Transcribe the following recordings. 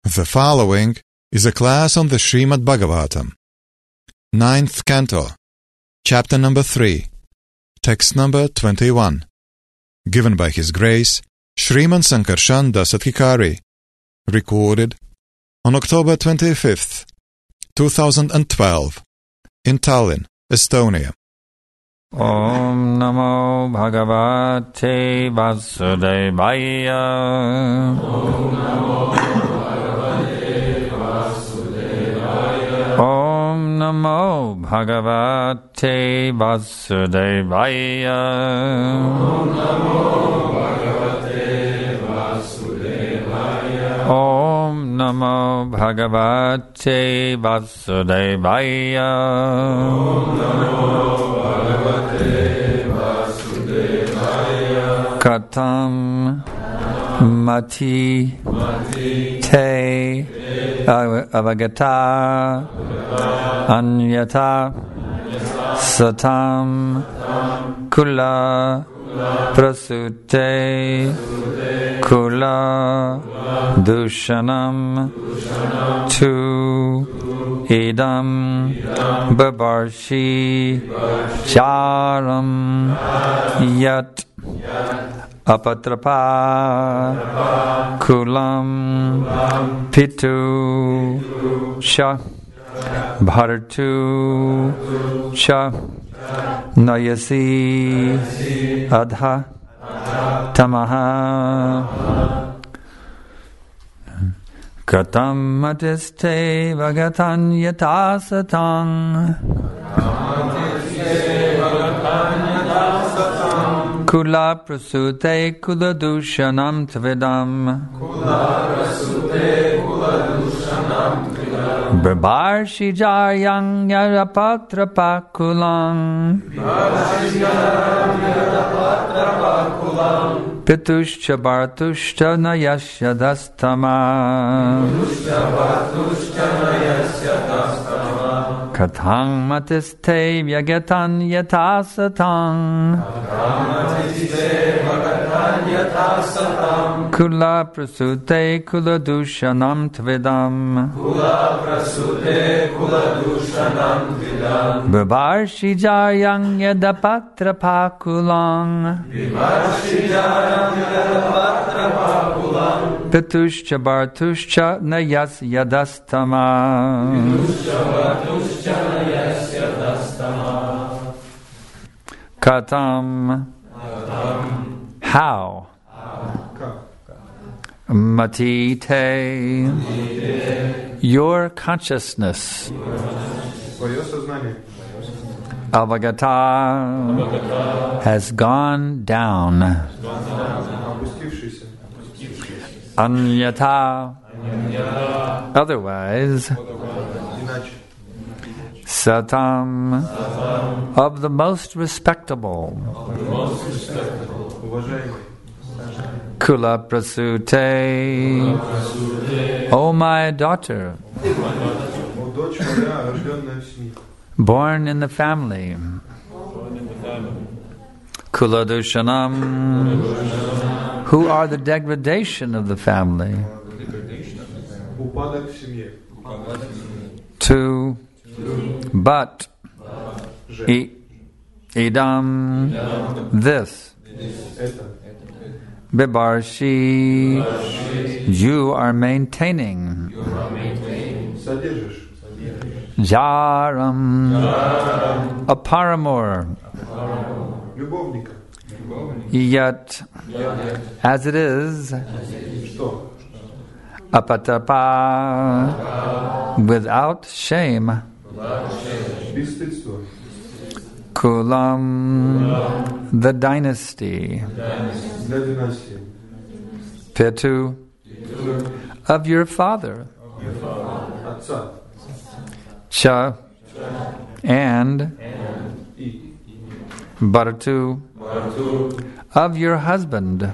The following is a class on the Srimad Bhagavatam, 9th Canto, Chapter number 3, Text number 21, given by His Grace Sriman Sankarshan Dasatkikari, recorded on October 25th, 2012, in Tallinn, Estonia. Om Namo Bhagavate Vasudevaya. Om Namo Bhagavate Vasudevaya. Om Namo Bhagavate Vasudevaya. Om Namo Bhagavate Vasudevaya. Om Namo Bhagavate Vasudevaya. Om Namo Katam Mati Te Avagata Anyata Satam Kula Prasute Kula Dushanam Tu Idam Babarshi Charam Yat Apatrapa Kulam Pitu Sha Bharatu Sha Nayasi Adha Tamaha Katam Matiste Vagatan Yatasatang Kula Prasute Kula Dushanam Tvedam Babarshi Jayang Yarapatrapa Kulang Pitushcha Bhartushcha Nayasya Dastama Kathang Matiste Vyagatan Yatasatang Kula Prasute Kula Dushanam Tvedam Babarshi Jayang Yadapatrapa Kulang Pitushcha Bhartushcha Nayas Yadastama. Katam. How? Matite. Your consciousness. Avagata has gone down. Anyata. Otherwise. Satam. Of the most respectable. Kula Prasute. O my daughter. Born in the family. Kula Dushanam. Who are the degradation of the family. To but idam this Bibarshi you are maintaining Jaram a paramour yet as it is apatapa without shame Kulam the dynasty Pitu of your father Cha and Bharatu of your husband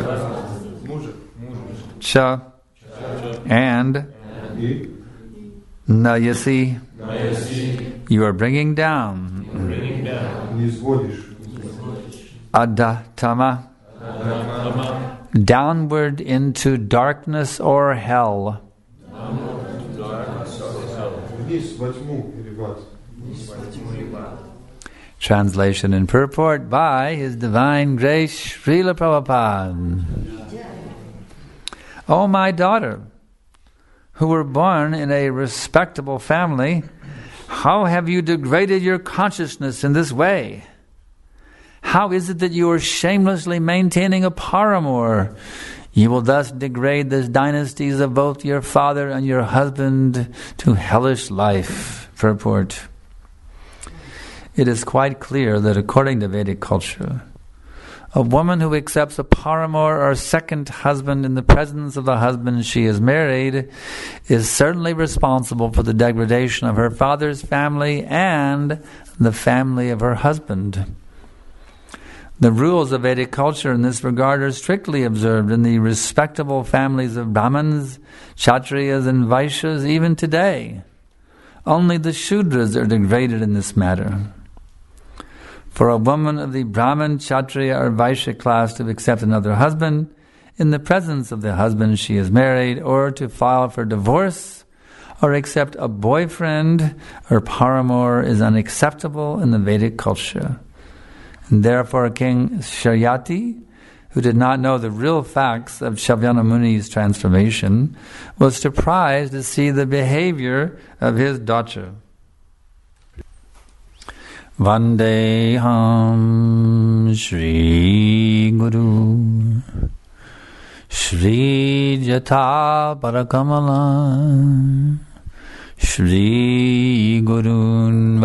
Cha and Nayasi you are bringing down Adatama downward into darkness or hell Вниз во тьму или в ад. Translation and purport by His Divine Grace Srila Prabhupada. O my daughter, who were born in a respectable family, how have you degraded your consciousness in this way? How is it that you are shamelessly maintaining a paramour? You will thus degrade the dynasties of both your father and your husband to hellish life. Purport. It is quite clear that according to Vedic culture, a woman who accepts a paramour or second husband in the presence of the husband she is married is certainly responsible for the degradation of her father's family and the family of her husband. The rules of Vedic culture in this regard are strictly observed in the respectable families of Brahmins, Kshatriyas and Vaishyas even today. Only the Shudras are degraded in this matter. For a woman of the Brahmin, Kshatriya or Vaishya class to accept another husband in the presence of the husband she is married, or to file for divorce, or accept a boyfriend or paramour is unacceptable in the Vedic culture. And therefore King Sharyati, who did not know the real facts of Shavyana Muni's transformation, was surprised to see the behavior of his daughter. Vandeham Shri Guru Shri Jata Parakamala Shri Gurun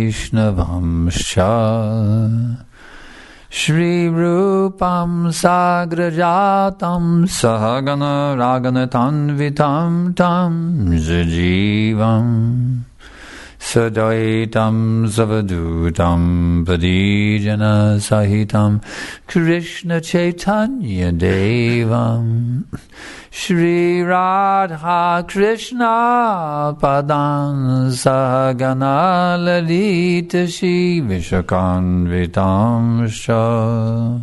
Vaishnavamsha Shri Rupam Sagrajatam Sahagana Ragana Tanvitam Tam Zajivam Sadaitam Savadutam Padijana Sahitam Krishna Chaitanya Devam Shri Radha Krishna Padan Sahagana Lalita Shri Vishakanvitam Shah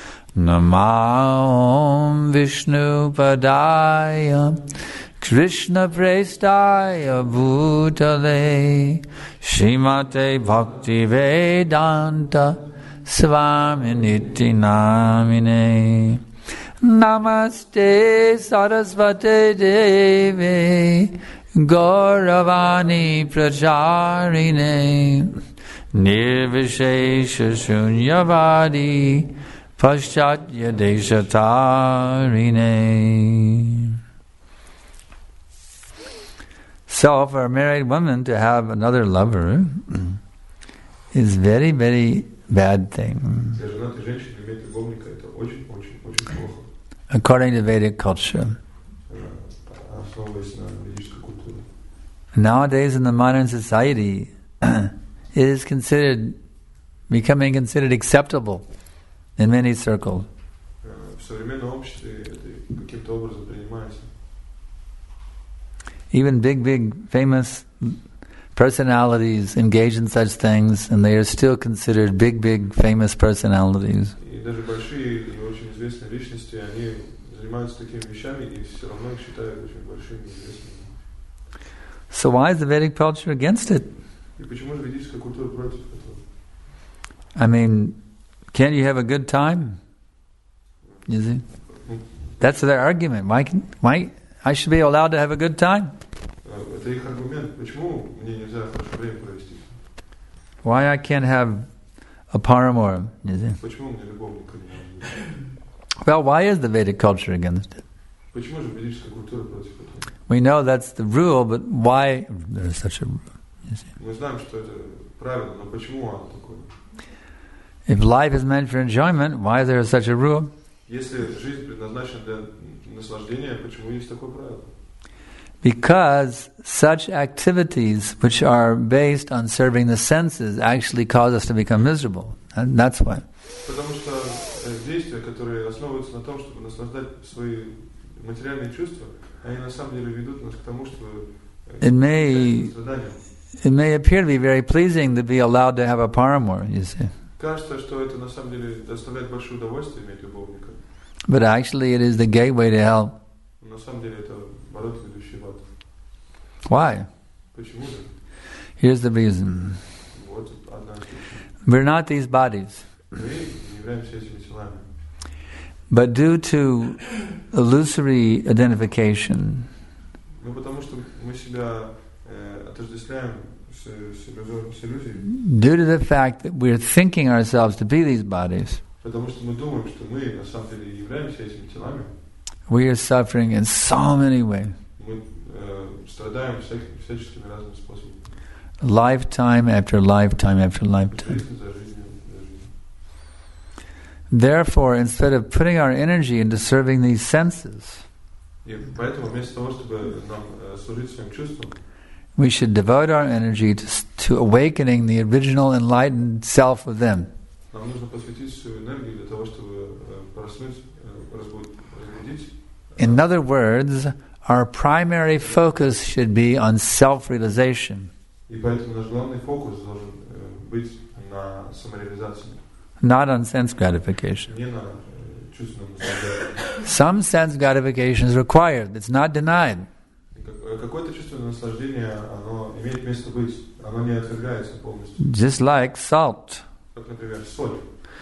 Namahom Vishnu Padaya Krishna Prestaya Bhutale Srimate Bhakti Vedanta Swaminiti Namine Namaste Sarasvate Deve Gauravani Pracharine Nirvishesha Shunyavadi Paschatya Deshatarine. So for a married woman to have another lover is very, very bad thing. According to Vedic culture. Nowadays in the modern society, it is becoming considered acceptable in many circles. Even big, famous personalities engage in such things, and they are still considered big, famous personalities. So why is the Vedic culture against it? I mean, can't you have a good time? You see? That's their argument. Why I should be allowed to have a good time? Why I can't have a paramour? You see? Well, why is the Vedic culture against it? We know that's the rule, but why there's such a rule? You see? If life is meant for enjoyment, why is there such a rule? Because such activities which are based on serving the senses actually cause us to become miserable. And that's why. It may appear to be very pleasing to be allowed to have a paramour, you see. But actually it is the gateway to hell. Why? Here's the reason. Вот одна из причин. We're not these bodies. Мы не являемся этими телами. But due to illusory identification, Ну, потому что мы себя отождествляем с иллюзией. due to the fact that we're thinking ourselves to be these bodies, Потому что мы думаем, что мы на самом деле являемся этими телами. we are suffering in so many ways. Мы страдаем всяческими разными способами. Lifetime after lifetime after lifetime. Жизнь за жизнью, за жизнью. Therefore, instead of putting our energy into serving these senses, И поэтому вместо того, чтобы нам служить своим чувствам, we should devote our energy to awakening the original enlightened self within. нам нужно посвятить свою энергию для того, чтобы проснуть, разбудить. In other words, our primary focus should be on self-realization, И поэтому наш главный фокус должен быть на самореализации, not on sense gratification. не на чувственном наслаждении. Some sense gratification is required. It's not denied. Какое-то чувственное наслаждение, оно имеет место быть, оно не отвергается полностью. Just like salt. Как, например, соль.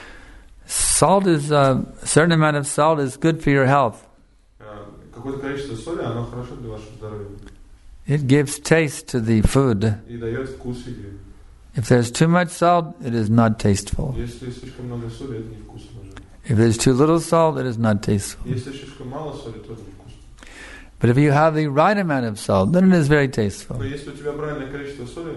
Salt is a certain amount of salt is good for your health. Какое-то количество соли, оно хорошо для вашего здоровья. It gives taste to the food. И дает вкус еде. If there's too much salt, it is not tasteful. Если слишком много соли, это невкусно уже. If there's too little salt, it is not tasteful. Если слишком мало соли, тоже невкусно. But if you have the right amount of salt, then it is very tasteful. Но если у тебя правильное количество соли,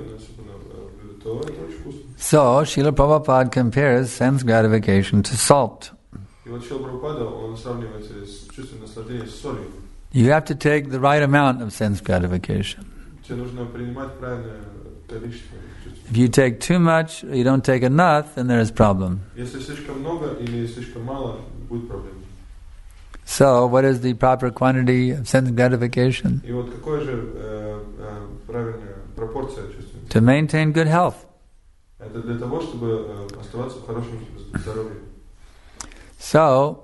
то это очень вкусно. So, Srila Prabhupada compares sense gratification to salt. И вот Шрила Прабхупада, он сравнивает чувственное наслаждение с солью. You have to take the right amount of sense gratification. Тебе нужно принимать правильное количество чувств. If you take too much, or you don't take enough, then there is problem. Если слишком много или слишком мало, будет проблема. So, what is the proper quantity of sense gratification? И вот какая же правильная пропорция чувственности? To maintain good health. Это для того, чтобы оставаться в хорошем здоровье. So,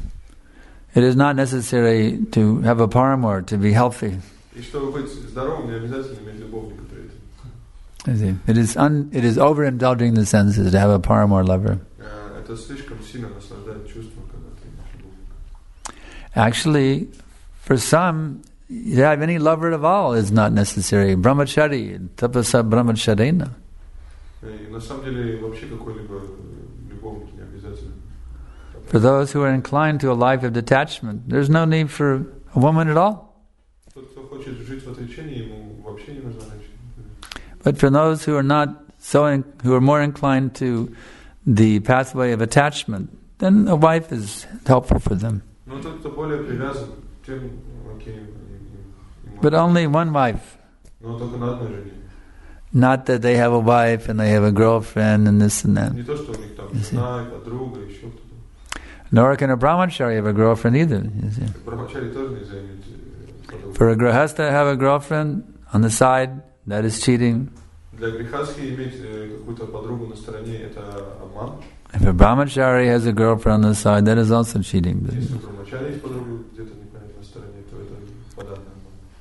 it is not necessary to have a paramour to be healthy. И чтобы быть здоровым, не обязательно иметь любовника при этом. It is overindulging the senses to have a paramour lover. Это слишком сильно наслаждает чувством, когда ты имеешь любовника. Actually, for some, to have any lover at all is not necessary. Brahmachari, tapasa brahmacharena. И на самом деле вообще какой-либо любовник не обязательно. For those who are inclined to a life of detachment, there's no need for a woman at all. Тот, кто хочет жить в отречении, ему вообще не нужна женщина. But for those who are not who are more inclined to the pathway of attachment, then a wife is helpful for them. Но тот, кто более привязан, тем окей. But only one wife. Но только на одной жене. Not that they have a wife and they have a girlfriend and this and that. Не то, что у них там жена, подруга, еще кто-то. Nor can a brahmachari have a girlfriend either. You see. Брахмачари тоже нельзя иметь подругу. For a grihastha to have a girlfriend on the side, that is cheating. Для грехастхи иметь какую-то подругу на стороне – это обман. If a brahmachari has a girlfriend on the side, that is also cheating. Если у брахмачари есть подруга где-то непонятно на стороне, то это податный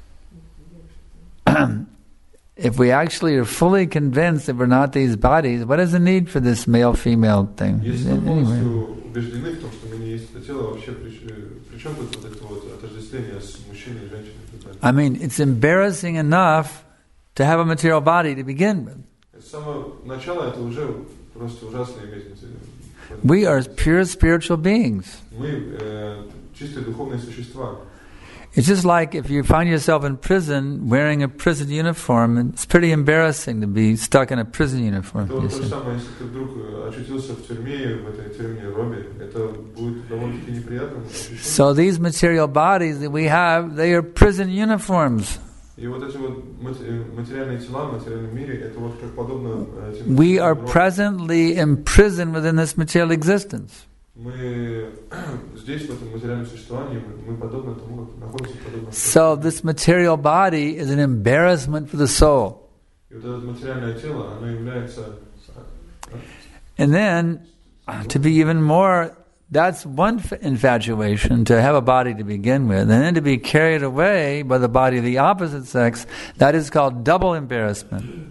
обман. If we actually are fully convinced that we're not these bodies, what is the need for this male-female thing? Если мы полностью убеждены в том, что мы не есть это тело, вообще при чем тут вот это вот отождествление с мужчиной и женщиной? I mean, it's embarrassing enough to have a material body to begin with. С самого начала это уже просто ужасно иметь. We are pure spiritual beings. Мы чистые духовные существа. It's just like if you find yourself in prison wearing a prison uniform, it's pretty embarrassing to be stuck in a prison uniform. То же самое, если ты вдруг очутился в тюрьме, в этой тюремной робе, это будет довольно-таки неприятным ощущением. So these material bodies that we have, they are prison uniforms. И вот эти вот материальные тела в материальном мире, это вот как подобно этим... We are presently imprisoned within this material existence. Мы здесь, в этом материальном существовании, мы подобно тому, как находимся подобно... So this material body is an embarrassment for the soul. И вот это материальное тело, оно является... And then, to be even more, that's one infatuation, to have a body to begin with, and then to be carried away by the body of the opposite sex, that is called double embarrassment.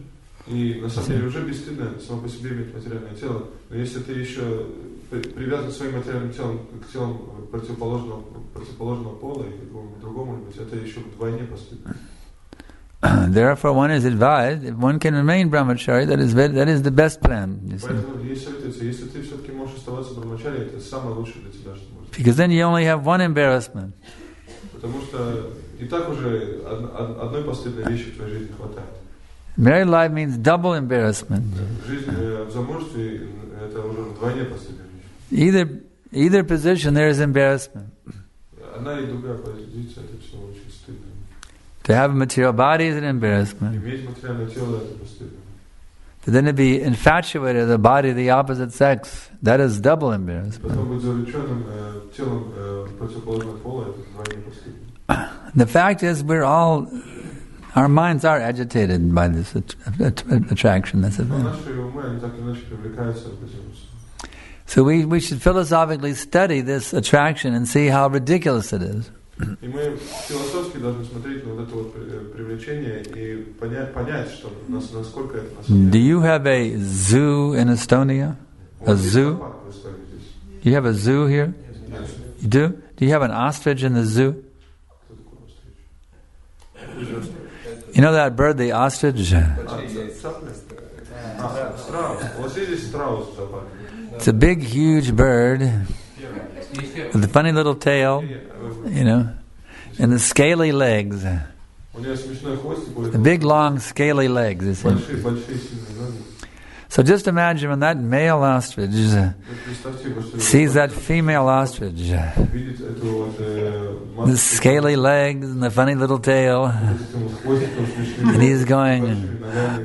И на самом деле уже бесстыдно само по себе иметь материальное тело, но если ты еще привязан своим материальным телом к телам противоположного пола и другому, это еще вдвойне постыдно. Therefore, one is advised, if one can remain brahmachari, that is the best plan. Поэтому ей советуется, если ты все-таки можешь оставаться брахмачари, это самое лучшее для тебя, что может. Because then you only have one embarrassment. Потому что и так уже одной постыдной вещи в твоей жизни хватает. Married life means double embarrassment. Жизнь в замужестве это уже вдвойне постыдная вещь. Either position there is embarrassment. Одна и другая позиция, это все очень стыдно. To have a material body is an embarrassment. Иметь материальное тело это постыдно. To then to be infatuated with the body of the opposite sex, that is double embarrassment. Потом быть завлеченным телом противоположного пола это вдвойне постыдно. The fact is, our minds are agitated by this attraction. That's the thing. Наши умы они так или иначе привлекаются к этим. So we should philosophically study this attraction and see how ridiculous it is. И мы философски должны смотреть на вот это вот привлечение и понять, что насколько это на самом деле. Do you have a zoo in Estonia? A zoo? Do you have a zoo here? Yes. You do? Do you have an ostrich in the zoo? You know that bird, the ostrich? It's a big, huge bird with a funny little tail, and the scaly legs. The big, long, scaly legs. You see? So just imagine when that male ostrich sees that female ostrich, the scaly legs and the funny little tail, and he's going,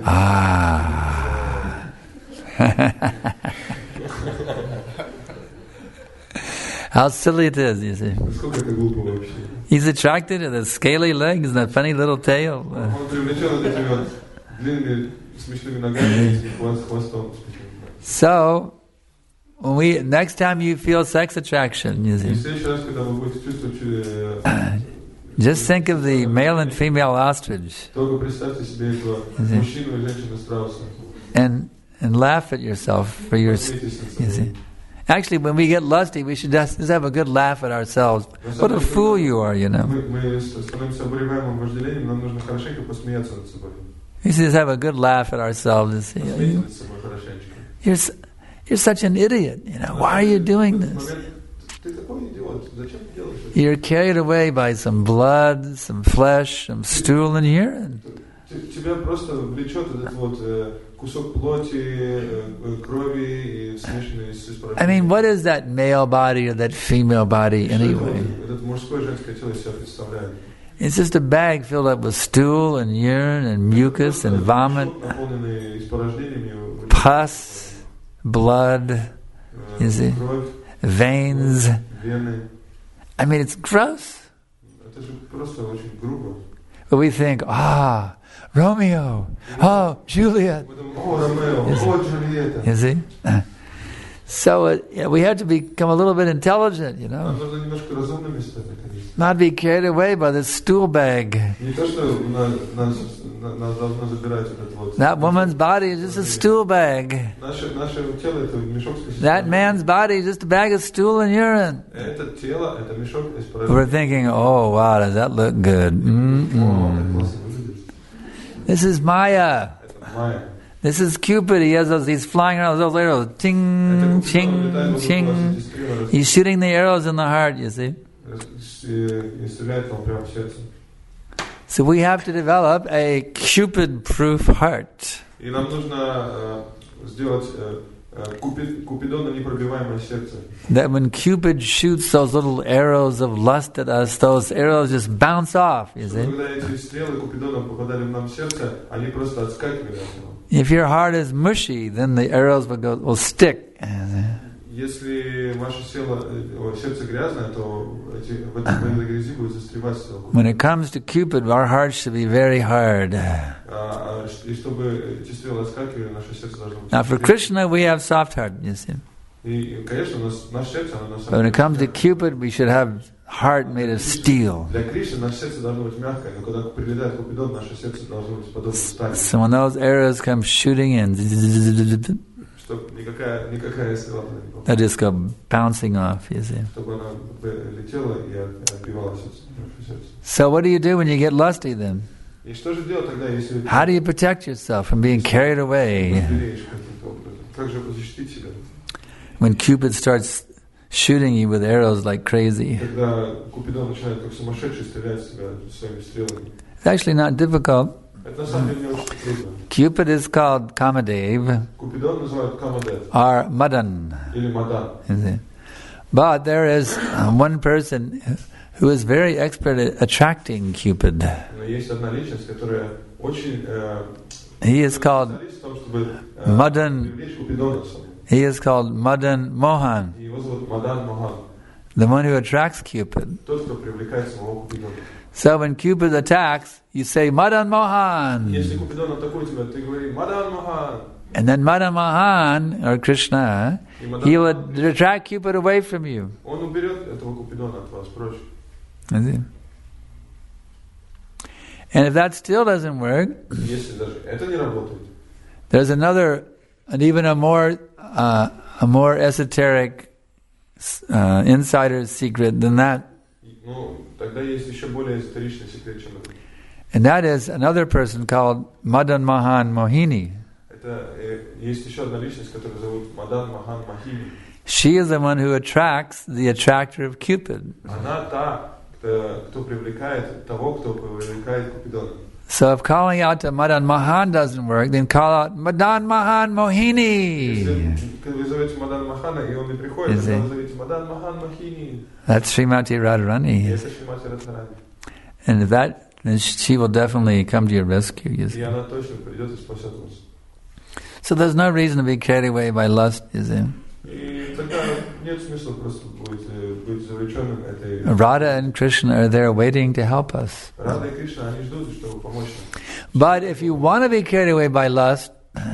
ah. How silly it is, you see. He's attracted to the scaly legs and the funny little tail. So, next time you feel sex attraction, you see, just think of the male and female ostrich, and laugh at yourself for your. You see, actually, when we get lusty, we should just have a good laugh at ourselves. What a fool you are, You should just have a good laugh at ourselves. You're such an idiot. Why are you doing this? You're carried away by some blood, some flesh, some stool and urine. I mean, what is that male body or that female body anyway? It's just a bag filled up with stool and urine and mucus and vomit, pus, blood, you see, veins. I mean, it's gross. But we think, Romeo, Juliet. You see? So we have to become a little bit intelligent, Not be carried away by this stool bag. That woman's body is just a stool bag. That man's body is just a bag of stool and urine. We're thinking, oh wow, does that look good? This is Maya. This is Cupid. He's flying around those arrows. Ting, ching, ching. He's shooting the arrows in the heart, you see. So we have to develop a Cupid-proof heart. That when Cupid shoots those little arrows of lust at us, those arrows just bounce off, you see. If your heart is mushy, then the arrows will stick. When it comes to Cupid, our hearts should be very hard. Now for Krishna, we have soft heart, you see. И, конечно, наше сердце, оно на But when самом it comes to деле... Cupid, we should have heart made of steel. Для Кришны наше сердце должно быть мягкое, но когда прилетает Купидон, наше сердце должно быть подобно стали. So when those arrows come shooting in, Чтобы никакая стрела туда не попала. they just go bouncing off, you see. Чтобы она летела и отбивалась от нашего сердца. So what do you do when you get lusty then? И что же делать тогда, если... How do you protect yourself from being carried away? Возбелеешь каким-то образом? Как же защитить себя? When Cupid starts shooting you with arrows like crazy. Когда Купидон начинает как сумасшедший стрелять в себя своими стрелами. It's actually not difficult. Это на самом деле не очень трудно. Cupid is called Kamadev Купидон называют Камадев or Madan. или Мадан. You see. But there is one person who is very expert at attracting Cupid. Но есть одна личность, которая очень He is called специалист в том, чтобы Madan. привлечь Купидона к себе. He is called Madan Mohan, Его зовут Мадан Мохан. the one who attracts Cupid. Тот, кто привлекает самого Купидона. So when Cupid attacks, you say Madan Mohan. Если Купидон атакует тебя, ты говоришь Мадан Мохан. And then Madan Mohan, or Krishna, he would attract Cupid away from you. Он уберет этого Купидона от вас прочь. And if that still doesn't work, Если даже это не работает, there's another, and even a more esoteric insider's secret than that. ну, тогда есть еще более эзотеричный секрет, чем это. And that is another person called Madan Mohan Mohini. Это есть еще одна личность, которую зовут Мадан Мохан Махини. She is the one who attracts the attractor of Cupid. Она та, кто привлекает того, кто привлекает Купидона. So if calling out to Madan Mohan doesn't work, then call out Madan Mohan Mohini. Если вы зовете Мадан Махана, и он не приходит, тогда вы зовете Мадан Мохан Махини. That's Srimati Radharani. Это Шримати Радхарани. And if that, then she will definitely come to your rescue. You И see. она точно придет и спасет вас. So there's no reason to be carried away by lust, you see. И тогда нет смысла просто быть завлеченным этой... Radha and Krishna are there waiting to help us. Рада и Кришна, они ждут, чтобы помочь нам. But if you want to be carried away by lust,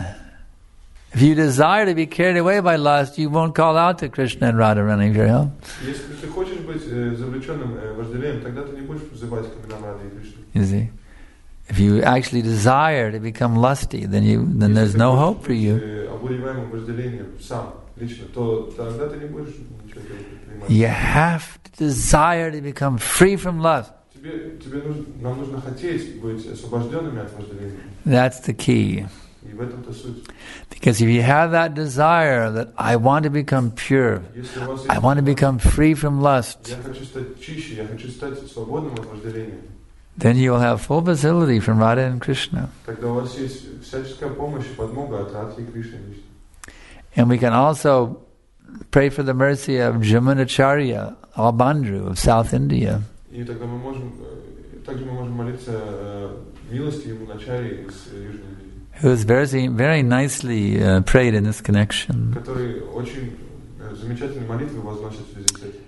if you desire to be carried away by lust, you won't call out to Krishna and Radharani for help. Если ты хочешь быть завлеченным вожделением, тогда ты не будешь взывать к именам Рады и Кришны. You see, if you actually desire to become lusty, then there's no hope for you. Обуреваемым вожделением сам, лично, то тогда ты не будешь ничего предпринимать. You have to desire to become free from lust. Нам нужно хотеть быть освобожденными от вожделения. That's the key. И в этом-то суть. Because if you have that desire that I want to become pure, I want to become free from lust, Я хочу стать чище, я хочу стать свободным от вожделения. then you will have full facility from Radha and Krishna. Тогда у вас есть всяческая помощь и подмога от Радхи и Кришны лично. And we can also pray for the mercy of Jamunacharya, Albandru of South India. И тогда также мы можем молиться милости ему начаре из Южной Индии. Who is very nicely prayed in this connection. Который очень замечательные молитвы возносит в связи с этим.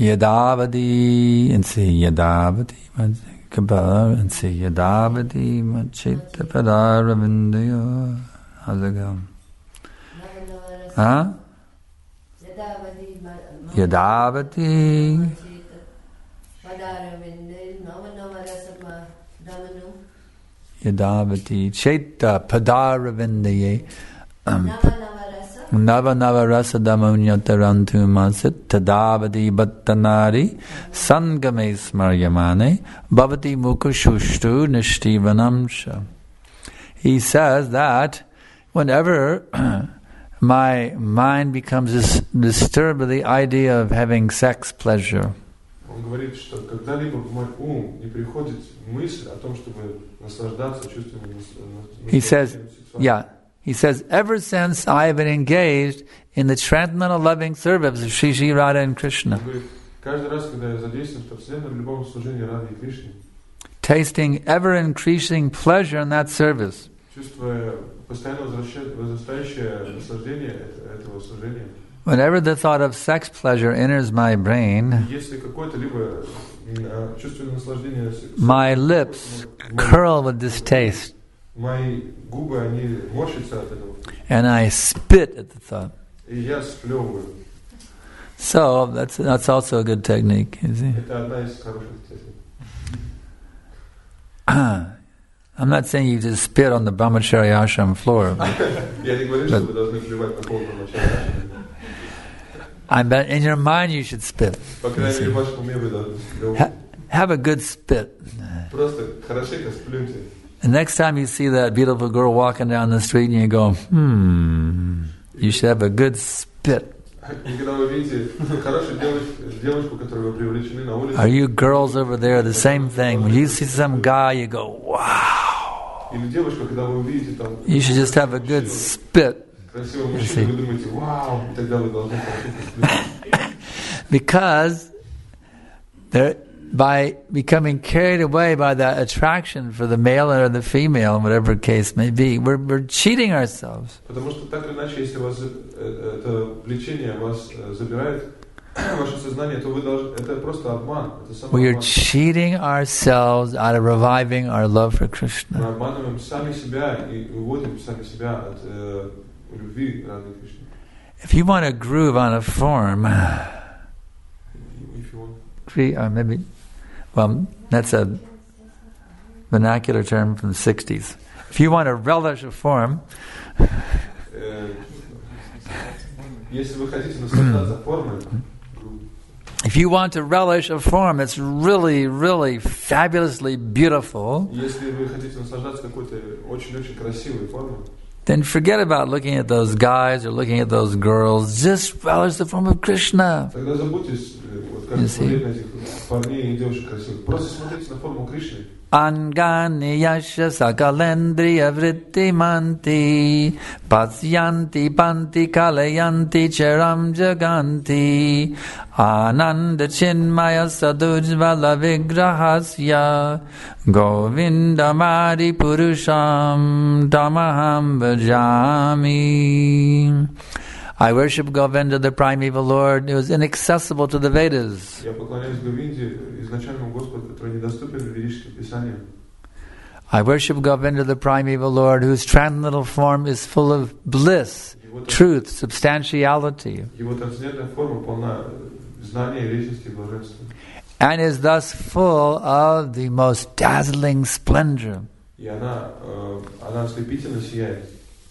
Yadavadi and say Yadavadi Kabar and say Yadavadi Machita Padaravindayo. How's it go? Huh? Yadavadi Yadavati Chaita Padaravindaye Nava Nava Rasa Damunyatarantu Masit Tadavadi Bhattanari Sangame Smaryamane Bhavati Mukashushtu Nishtivanamsha. He says that whenever my mind becomes disturbed with the idea of having sex pleasure, Он говорит, что когда-либо в мой ум не приходит мысль о том, чтобы наслаждаться чувствами He says, ever since I have been engaged in the transcendental loving service of Shri Shri Radha and Krishna, tasting ever increasing pleasure in that service, whenever the thought of sex pleasure enters my brain, my lips curl with distaste, and I spit at the thought. И я сплевываю. So that's also a good technique, you see. Это одна из хороших техник. I'm not saying you just spit on the brahmachari ashram floor. Я не говорю, что вы должны плевать на пол brahmachari ashram. I bet in your mind you should spit. По крайней мере, в вашем уме вы должны сплевывать. Have a good spit. Просто хорошенько сплюньте. The next time you see that beautiful girl walking down the street and you go, you should have a good spit. И когда вы видите хорошую девушку, которую вы привлечены на улице. Are you girls over there the same thing? When you see some guy, you go, wow. Или девушка, когда вы увидите там. You should just have a good spit. Красивого мужчину, вы думаете, вау, и тогда вы должны хорошенько сплюнуть. Because by becoming carried away by that attraction for the male or the female, whatever the case may be, we're cheating ourselves. Потому что так или иначе, если вас это влечение вас забирает ваше сознание, то вы должны, это просто обман, это самообман. We are cheating ourselves out of reviving our love for Krishna. Мы обманываем сами себя и уводим сами себя от любви ради Кришны. If you want to groove on a form, If you want. maybe. Well, that's a vernacular term from the 60s. If you want to relish a form, Если вы хотите наслаждаться формой, if you want to relish a form that's really, really fabulously beautiful, если вы хотите наслаждаться какой-то очень-очень красивой формой, then forget about looking at those guys or looking at those girls. Just relish the form of Krishna. тогда забудьтесь, вот как смотреть на этих парней и девушек красивых. Просто смотрите на форму Кришны. Angani yasha sakalendriya vritti manti pasyanti panti kalayanti charam jaganti ananda chinmaya sadujvala vigrahasya govindamari purusham tamaham bhajami. I worship Govinda, the primeval Lord, who is inaccessible to the Vedas. Я поклоняюсь Говинде, изначальному Господу, который недоступен в ведических писаниях. I worship Govinda, the primeval Lord, whose transcendental form is full of bliss, truth, substantiality, Его трансцендентная форма полна знания, вечности и блаженства. and is thus full of the most dazzling splendor. И она ослепительно сияет.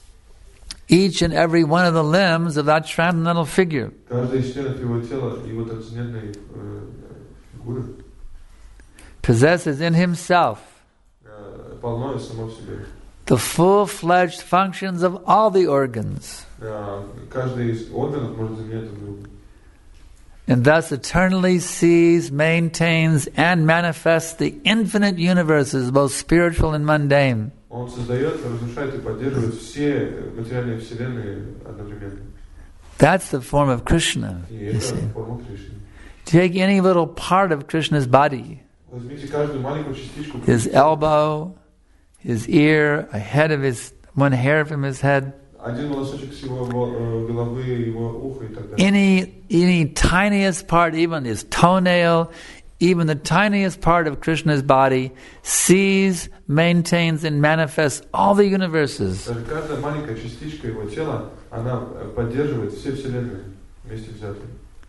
Each and every one of the limbs of that transcendental figure Каждый из членов его тела, его трансцендентной фигуры, possesses in himself полно само в себе. the full-fledged functions of all the organs, Каждый из органов может заменять друг друга. and thus eternally sees, maintains, and manifests the infinite universes, both spiritual and mundane. Он создает, разрушает и поддерживает все материальные вселенные одновременно. That's the form of Krishna. И You это see. форма Кришны. Take any little part of Krishna's body, Возьмите каждую маленькую частичку his elbow, his ear, a head of his, one hair from his head, один волосочек с его головы, его уха и так далее. any tiniest part, even his toenail, even the tiniest part of Krishna's body, sees, maintains, and manifests all the universes. Даже каждая маленькая частичка его тела, она поддерживает все вселенные вместе взятые.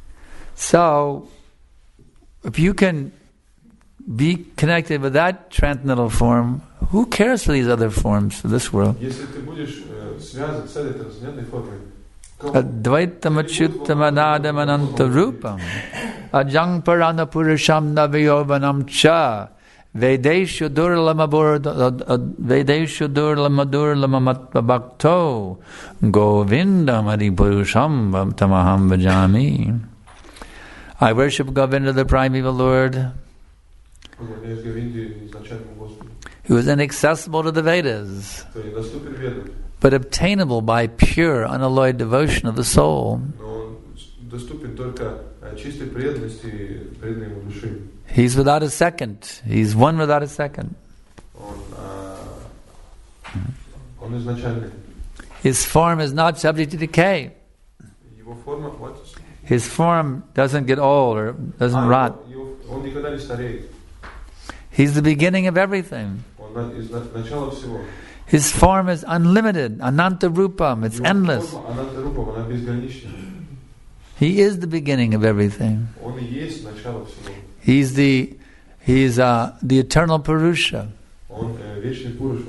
So, if you can be connected with that transcendental form, who cares for these other forms for this world? Если ты будешь связан с этой трансцендентной формой, Advaitam achyutam anadam ananta rupam ajang parana purusham navayovanam cha vedeshu durlamamatva bhakto govindam adipurusham tamaham bhajami. I worship Govinda, the primeval Lord, поклоняюсь Говинде, изначальному Господу, who is inaccessible to the Vedas, кто недоступен ведам, but obtainable by pure, unalloyed devotion of the soul. но он доступен только чистой преданности, преданной ему души. He's without a second. He's one without a second. Он изначальный. His form is not subject to decay. Его форма, His form doesn't get old or doesn't rot. Он никогда не стареет. He's the beginning of everything. Он начало всего. His form is unlimited, ananta rupam, it's endless. Форма, ананта рупа, она безграничный. He is the beginning of everything. Он и есть начало всего. He's the eternal Purusha. Он вечный Пуруша.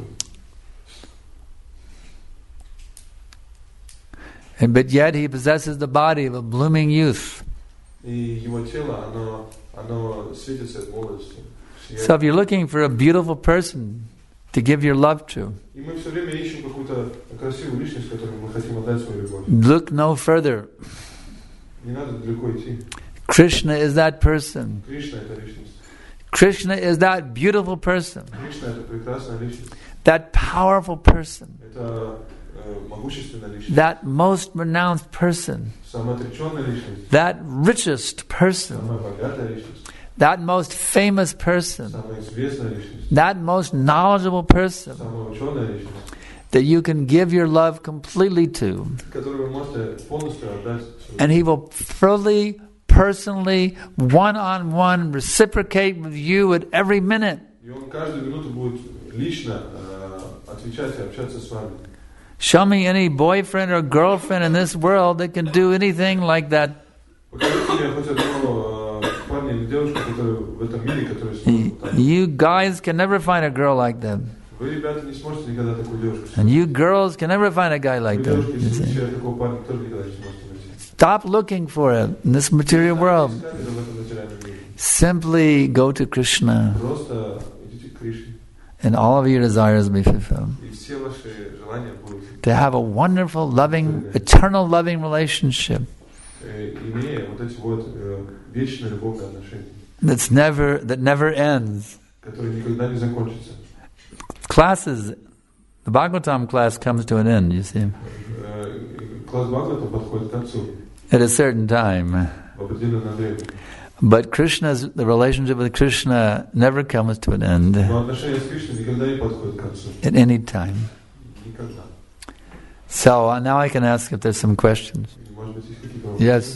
But yet he possesses the body of a blooming youth. И его тело, оно светится от молодости. So if you're looking for a beautiful person to give your love to, И мы все время ищем какую-то красивую личность, которой мы хотим отдать свою любовь. look no further. Не надо далеко идти. Krishna is that person. Кришна — это личность. Krishna is that beautiful person, Кришна — это прекрасная личность. that powerful person, Это могущественная личность. that most renounced person, Самоотреченная личность. that richest person, Самая богатая личность. that most famous person, Самая известная личность. that most knowledgeable person Самая ученая личность. that you can give your love completely to. Которую вы можете полностью отдать. And he will fully, personally, one-on-one reciprocate with you at every minute. И он каждую минуту будет лично отвечать и общаться с вами. Show me any boyfriend or girlfriend in this world that can do anything like that. Покажите мне хоть одного парня или девушку, которые в этом мире, которые смогут так. You guys can never find a girl like that. Вы, ребята, не сможете никогда такую девушку. And you girls can never find a guy Вы, like that. девушки, You see. себе такого парня тоже никогда не сможете найти. Stop looking for it in this material world. Искать это в этом материальном мире. Simply go to Krishna Просто идите к Кришне, and all of your desires will be fulfilled. и все ваши желания будут. To have a wonderful, loving, eternal loving relationship Имея вот эти вот вечные любовные отношения, that never ends. которые никогда не закончатся. Classes, the Bhagavatam class comes to an end, you see, Класс Бхагавата подходит к концу at a certain time. в определенное время. But the relationship with Krishna never comes to an end Но отношения с Кришной никогда не подходят к концу. at any time. Никогда. So now I can ask if there's some questions. Может быть, есть какие-то вопросы? Yes.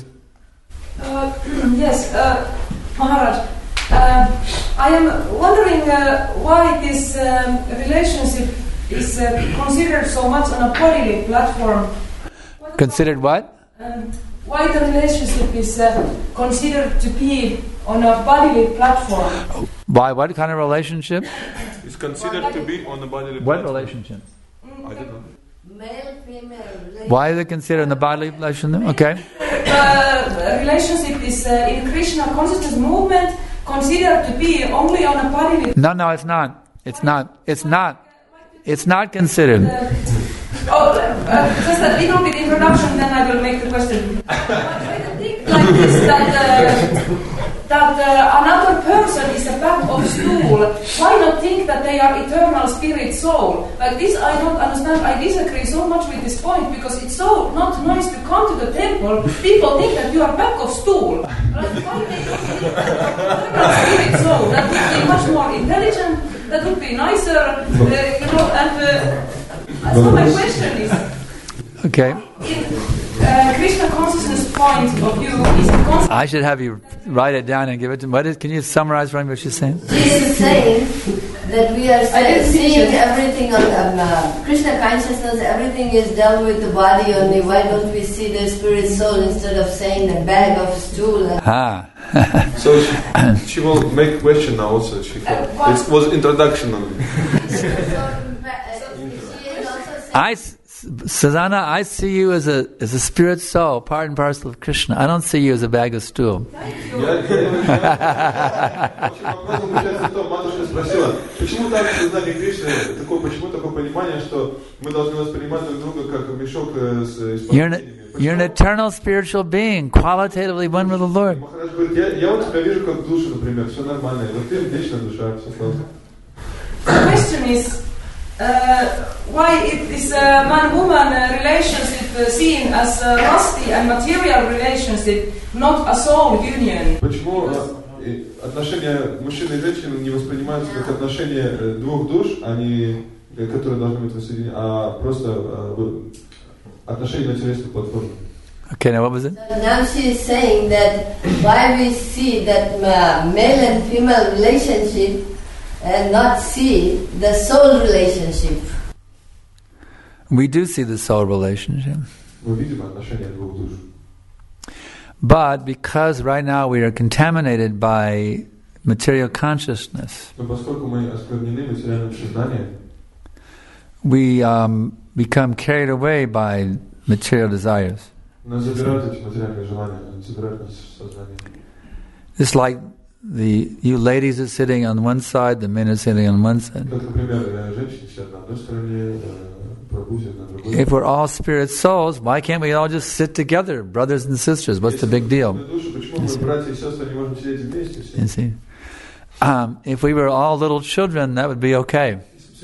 Yes, Maharaj. I am wondering why this relationship is considered so much on a bodily platform. Considered what? Why the relationship is considered to be on a bodily platform? Why? What kind of relationship? It's considered to be on the bodily What platform. relationship? I don't know. Male, female. Why is it considered in the bodily relationship? Okay. Relationship is in Krishna consciousness movement considered to be only on a bodily. No, it's not. It's not. It's not. It's not considered. Just a little bit introduction, then I will make the question. I think like this that another person is a bag of stool. Why not think that they are eternal spirit soul? Like this, I don't understand. I disagree so much with this point because it's so not nice to come to the temple. People think that you are bag of stool. Like, why they don't think that eternal spirit soul? That would be much more intelligent. That would be nicer, And so my question is. Okay. In Krishna consciousness point of view is conscious. I should have you write it down and give it to me. Can you summarize for me what she's saying? She is saying that we are seeing everything on Krishna consciousness, everything is dealt with the body only. Why don't we see the spirit soul instead of saying the bag of stool? So she will make question now also. It was introduction only. Susanna, I see you as a spirit soul, part and parcel of Krishna. I don't see you as a bag of stool. Матушка спросила, почему так сознание Кришны, почему такое понимание, что мы должны воспринимать друг друга как мешок с исполнениями? You're an eternal spiritual being, qualitatively one with the Lord. Махарадж говорит, я вот тебя вижу как душу, например, все нормально, и вот ты вечная душа, все сложно. The question is, why it is a man-woman relationship seen as a rusty and material relationship, not a soul union? Почему отношения мужчины и женщины не воспринимаются как отношения двух душ, которые должны быть воссоединены, а просто отношения материальной платформы? Okay, now what was it? Now she is saying that why we see that male and female relationship and not see the soul relationship. We do see the soul relationship. Мы видим отношения двух душ. But because right now we are contaminated by material consciousness, Но поскольку мы осквернены материальным сознанием, we become carried away by material desires. нас забирают эти материальные желания, забирают нас в сознание. It's like you ladies are sitting on one side, the men are sitting on one side. Как, например, женщины сидят на одной стороне, прабhu сидят на другой. If we're all spirit souls, why can't we all just sit together, brothers and sisters? What's the big deal? You see? If we were all little children, that would be okay.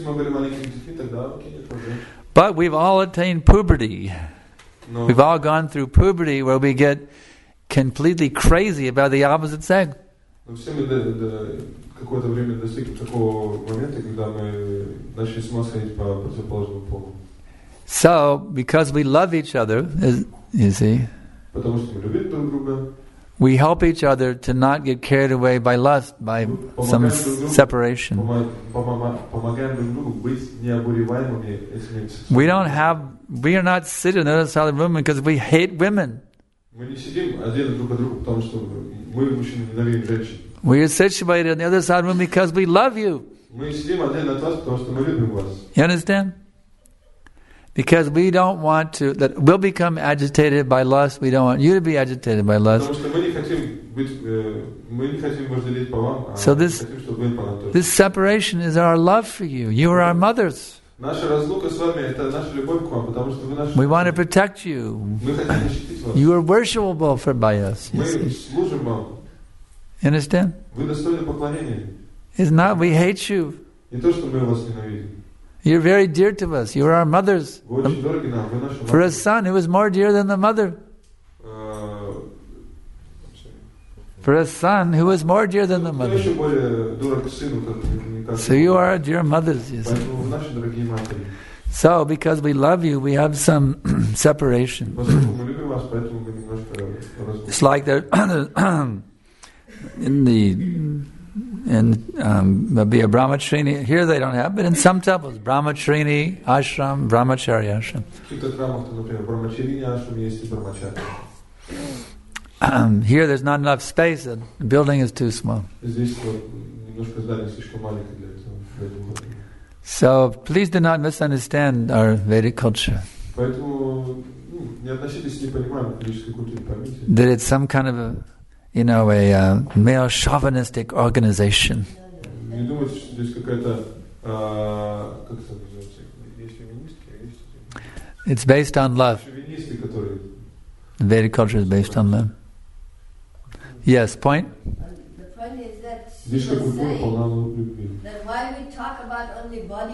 But we've all attained puberty. We've all gone through puberty where we get completely crazy about the opposite sex. Все мы какое-то время достигли такого момента, когда мы начали с ума сходить по противоположному полу. So, because we love each other, you see, Потому что мы любим друг друга, we help each other to not get carried away by lust, by some separation. помогаем друг другу быть необуреваемыми этими. We are not sitting on the other side of the room because we hate women. Мы не сидим отдельно друг от друга, потому что мы, мужчины, ненавидим женщин. We are situated on the other side of the room because we love you. Мы сидим отдельно от вас, потому что мы любим вас. You understand? Because we don't want to, that we'll become agitated by lust. We don't want you to be agitated by lust. Потому что мы не хотим вожделеть по вам, So хотим, чтобы вы по нам тоже. this separation is our love for you. You are our mothers. Наша разлука с вами — это наша любовь к вам, потому что вы наши. We want to protect you. Мы хотим защитить вас. You are worshipable by us. Мы служим вам. You understand? Вы достойны поклонения. It's not we hate you. Не то, что мы вас ненавидим. You're very dear to us. You are our mothers. Вы очень дороги нам. Вы наши For a матери. son, who is more dear than the mother. For a son, who is more dear than the Кто mother. еще более дорог сыну, как So you are our dear mothers, you see. Поэтому наши дорогие матери. So, because we love you, we have some separation. Поскольку мы любим вас, поэтому мы немножко разлучены. It's like there, there'll be a brahmacharya. Here they don't have, but in some temples, brahmacharya ashram, brahmacharya ashram. В каких-то храмах, например, в Брамачарине ашрам есть и Брамачарья. Here there's not enough space. The building is too small. Здесь вот немножко здание слишком маленькое для этого. So please do not misunderstand our Vedic culture. Поэтому не относитесь непонимаемо к ведической культуре, поймите. That it's some kind of a male chauvinistic organization. Не думайте, что здесь какая-то, как это называется, есть феминистки, а есть... It's based on love. Шовинисты, которые... Vedic culture is based on love. Yes, point? The point is that she Ведическая was культура полна saying любви. that why we talk about only body.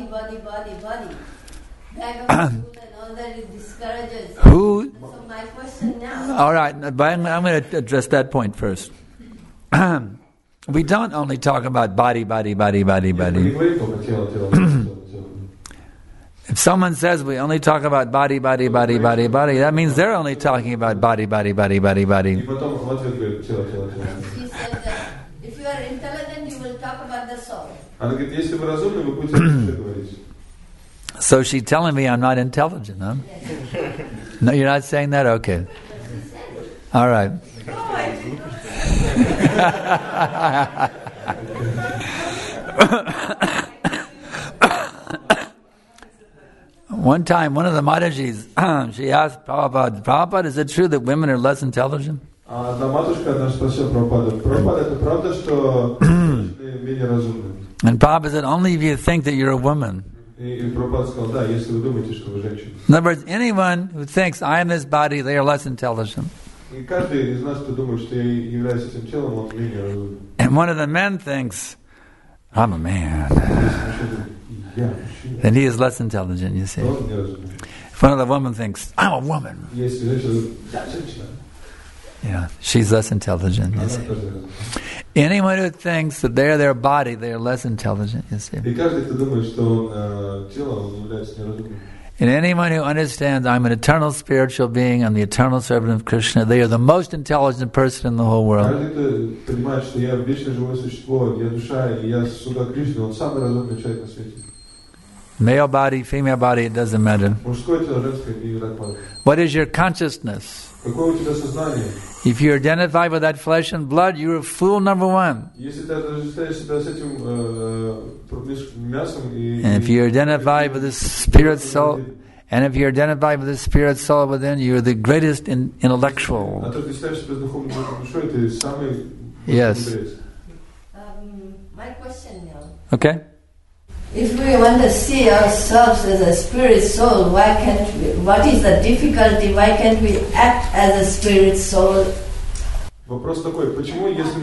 Bag of food and all that, it discourages. Who? So my question now. All right, but I'm going to address that point first. We don't only talk about body. Мы не говорим только тело. If someone says we only talk about body, that means they're only talking about body. И потом в ответ говорит тело. She said that if you are intelligent, you will talk about the soul. Она говорит, если вы разумны, вы будете о душе говорить. So she's telling me I'm not intelligent, huh? No, you're not saying that? Okay. All right. One time, one of the Matajis, she asked Prabhupada, is it true that women are less intelligent? Одна матушка одна спросила Прабхупада, это правда, что женщины менее разумны? And Prabhupada said, only if you think that you're a woman. И Прабхупада сказал, да, если вы думаете, что вы женщина. In other words, anyone who thinks I am this body, they are less intelligent. И каждый из нас, кто думает, что я являюсь этим телом, он менее разумен. And one of the men thinks, I'm a man. Я мужчина. Then he is less intelligent, you see. Он не разумен. If one of the women thinks, I'm a woman, Если женщина, я женщина. yeah, she's less intelligent, you Она see. тоже разумна. Anyone who thinks that they're their body, they are less intelligent, you see. И каждый, кто думает, что он тело, он является неразумным. And anyone who understands I'm an eternal spiritual being, I'm the eternal servant of Krishna, they are the most intelligent person in the whole world. Каждый, кто понимает, что я вечное живое существо, я душа, и я слуга Кришны, он самый разумный человек на свете. Male body, female body, it doesn't matter. Мужское тело, женское и так далее. What is your consciousness? Какое у тебя сознание? If you identify with that flesh and blood, you're fool number one. Если ты отождествляешь себя с этим мясом и... And if you identify with the spirit soul, and if you identify with the spirit soul within, you're the greatest intellectual. Отождествляешь себя с духовной душой, ты самый Yes. мудрец. My question now. Okay? If we want to see ourselves as a spirit soul, why can't we? What is the difficulty? Why can't we act as a spirit soul? Вопрос такой, почему, если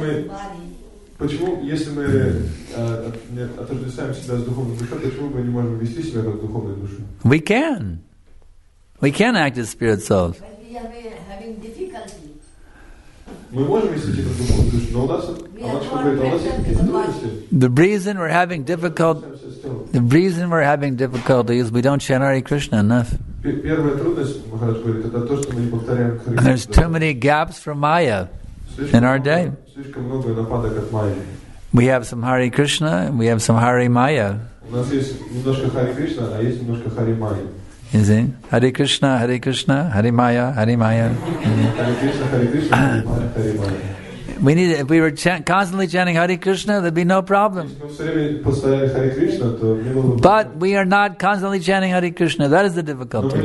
мы отождествляем себя с духовной душой, почему мы не можем вести себя как духовная душа? We can. We can act as spirit souls. But we are having difficulty. Мы можем вести себя как духовная душа, но у нас есть какие-то трудности. The reason we're having difficulty is we don't chant Hare Krishna enough. Первая трудность, Махарадж говорит, это то, что мы не повторяем Харе And there's too many gaps for Maya in our day. Слишком много нападок от Майи. We have some Hare Krishna and we have some Hare Maya. У нас есть немножко Харе Кришна, а есть немножко Харе Майи. You see? Hare Krishna, Hare Krishna, Hare Maya, Hare Maya. Харе Кришна, Харе Кришна, Харе Майя, Харе Майя. We need. If we were constantly chanting Hare Krishna, there'd be no problem. But we are not constantly chanting Hare Krishna. That is the difficulty.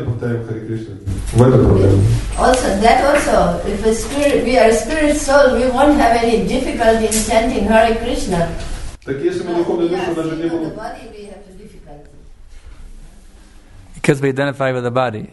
Also, if we are a spirit soul, we won't have any difficulty in chanting Hare Krishna. Так если мы духовная душа, у нас же не было. The body we have difficulty. Because we identify with the body.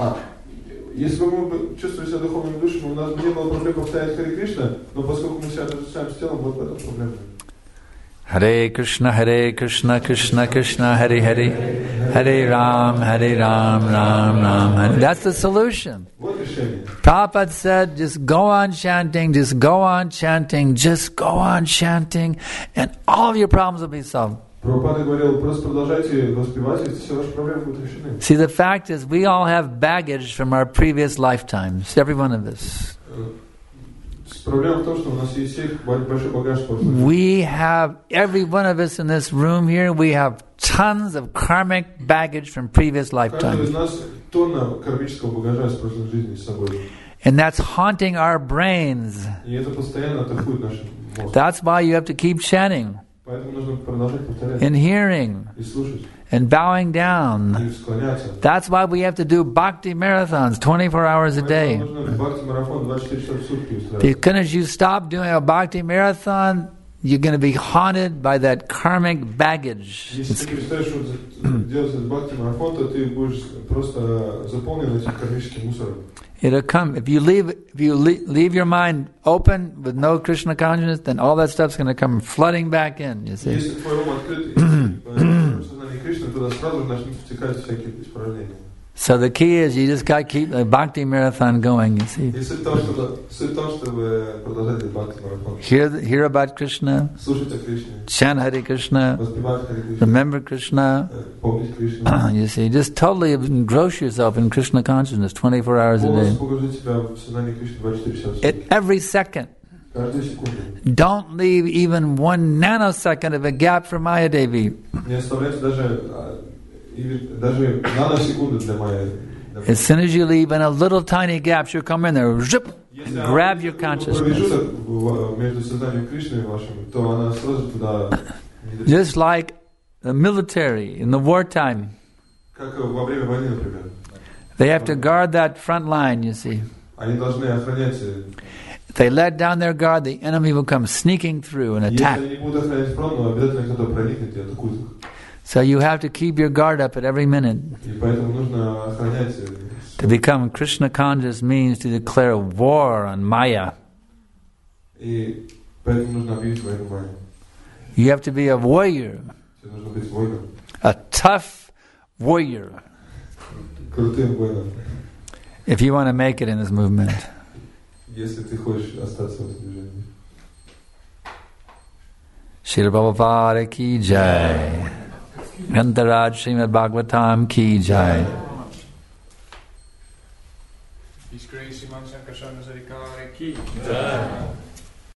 Если бы мы чувствовали себя духовными душами, у нас не было проблем повторять Харе Кришна, но поскольку мы себя отождествляем с телом, вот в этом проблема. Hare Krishna, Krishna Krishna, Hare Hare, Hare Ram, Ram Ram, Hare. That's the solution. Вот решение. Prabhupada said, just go on chanting, just go on chanting, just go on chanting, and all of your problems will be solved. Прабхупада говорил, просто продолжайте воспевать, и все ваши проблемы будут решены. See, the fact is, we all have baggage from our previous lifetimes, every one of us. Проблема в том, что у нас есть большой багаж прошлого. We have, every one of us in this room here, we have tons of karmic baggage from previous Каждый из lifetimes. нас тонна кармического багажа из прошлой жизни с собой. And that's haunting our brains. И это постоянно атакует наш мозг. That's why you have to keep chanting, Поэтому нужно продолжать повторять and hearing, и слушать, and bowing down. и склоняться. That's why we have to do bhakti marathons 24 hours a day. Поэтому нужно бхакти-марафон 24 часа в сутки устраивать. Because as you stop doing a bhakti marathon, you're going to be haunted by that karmic baggage. Если ты перестаешь делать этот бхакти-марафон, то ты будешь просто заполнен этим кармическим мусором. It'll come if you leave your mind open with no Krishna consciousness, then all that stuff's going to come flooding back in. You see. Если твой ум открыт, и сознание Кришны, туда сразу начнут втекать всякие исправления. So the key is you just got to keep the bhakti marathon going. You see. И суть в том, чтобы продолжать этот бхакти-марафон. Hear about Krishna, Слушать о Кришне, chant Hare Krishna, воспевать Харе Кришну, remember Krishna. помнить Кришну. You see, just totally engross yourself in Krishna consciousness 24 hours a day. Полностью погружить себя в сознание Кришны 24 часа в At сутки. every second. Каждую секунду. Don't leave even 1 nanosecond of a gap for Maya Devi. Не оставляйте даже наносекунды для Майи. As soon as you leave in a little tiny gap, she'll come in there, zip, and grab your consciousness. Промежуток между сознанием Кришны и вашим, то она сразу туда не дойдет. Just like the military in the wartime. Как во время войны, например. They have to guard that front line, you see. Они должны охранять. If they let down their guard, the enemy will come sneaking through and attack. Если они будут охранять фронт, но обязательно кто-то проникнет и атакует их. So you have to keep your guard up at every minute. И поэтому нужно охранять. To become Krishna conscious means to declare war on Maya. И поэтому нужно объявить войну Майе. You have to be a warrior, Нужно быть воином. a tough warrior, Крутым воином. if you want to make it in this movement. Если ты хочешь остаться в этом движении. Srila Prabhupada ki jai. Grantaraj Srimad Bhagavatam ki jai. His Grace Sriman Sankarsana Sarikari ki jai.